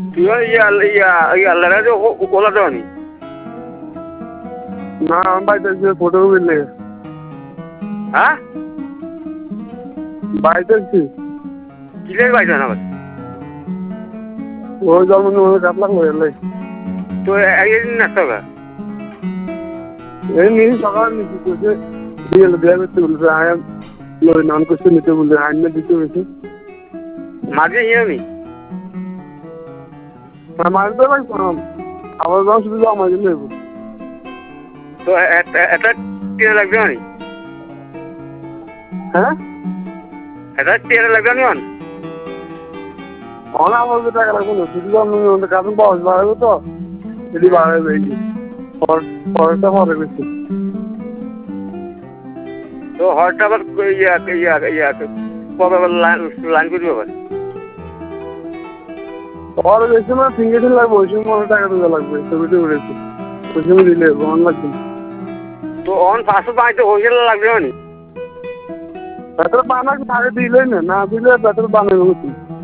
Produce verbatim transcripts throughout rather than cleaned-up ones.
তুই ইয়া ইয়া ইয়া লড়াই ওলা দেওয়ানি না আমি বাইতেছি ফটো মিললে হ্যাঁ বাইতেছি কিলের বাইতে না ওই জন্ম কাপ লাগলো এলে তো একদিন নাচতে হবে এই নিয়ে সকাল নিচ্ছি করছে দিয়ে দেওয়া করতে বলছে আয় নাম করতে নিতে বলছে আইন দিতে হয়েছে মাঝে ইয়ে আমি মারতে পারতাম আবার যখন শুধু আমার জন্য নেবো তো এটা টিয়া লাগবে না হ্যাঁ এটা টিয়া লাগবে না অনেক আমার টাকা লাগবে না শুধু আমি কারণ পাওয়া বাড়াবো তো যদি বাড়াবে এই পরেরটা পরে বেশি তো হরটা আবার ইয়া ইয়া ইয়া কবে আবার লাইন করবি আবার পরে বেশি মানে ফিঙ্গার লাগবে ওই সময় অনেক টাকা দেওয়া লাগবে ছবিটা উঠেছে ওই সময় দিলে অন লাগবে তো অন পাঁচশো পাঁচশো হোলসেল লাগবে না বেতন বানাকে আগে দিলেই না না দিলে বেতন বানানো হতো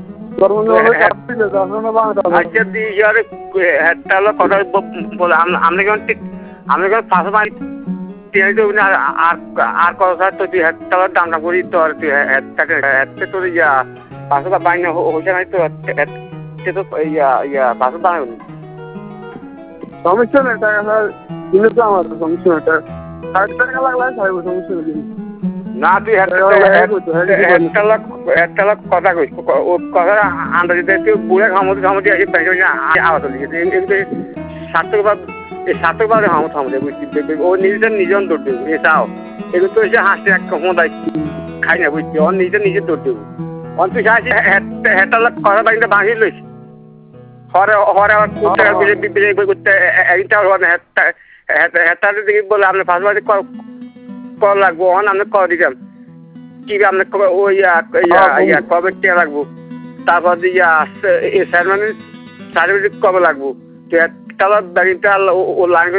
আচ্ছা দিই আরে একটা হলো কথা বলে আপনি কেমন ঠিক আপনি কেমন পাঁচশো পাঁচ টিয়া দেবো না আর আর কথা তো তুই একটা দামটা করি তো আর তুই একটাকে একটা তোর ইয়া পাঁচশো বা বাইনা হোলসেল নাই তো সে তো ইয়া ইয়া পাঁচশো বানাবো সমস্যা নেই টাকা কিনে তো আমার সমস্যা নেই ষাট টাকা লাগলে ছাড়বো সমস্যা নেই না তুই একটা লোক একটা লোক কথা কইস ও কথা আন্দাজ দিতে তুই বুড়ে খামতি খামতি আসি ব্যাংকে আওয়াজ দিয়েছে কিন্তু সার্থক ভাব এই সার্থক ভাবে হামত খামতে বুঝছি ও নিজের নিজের দৌড় দেবো এ চাও এগুলো তো এসে হাসতে এক ক্ষমতায় খাই না বুঝছি ওর নিজে নিজে দৌড় দেবো অন তুই আসি একটা লোক কথা বাড়িতে ভাঙি লইস হরে হরে আবার করতে করতে একটা হেটার দিকে বলে আপনার ফার্স্ট বাড়ি কল লাগবো অন আপনি কল দিতাম কি আপনার কবে ওই ইয়া ইয়া কবে টিয়া লাগবো তারপর ইয়া মানে সার্টিফিকেট কবে লাগবো একটা ব্যাংকটা ও লাগবে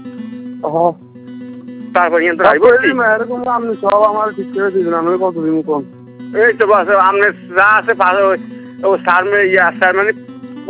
তারপর এরকম আপনি সব আমার ঠিক করে দিবেন আমি কত দিন কম এই তো বস আপনার যা আছে ও স্যার ইয়া স্যার মানে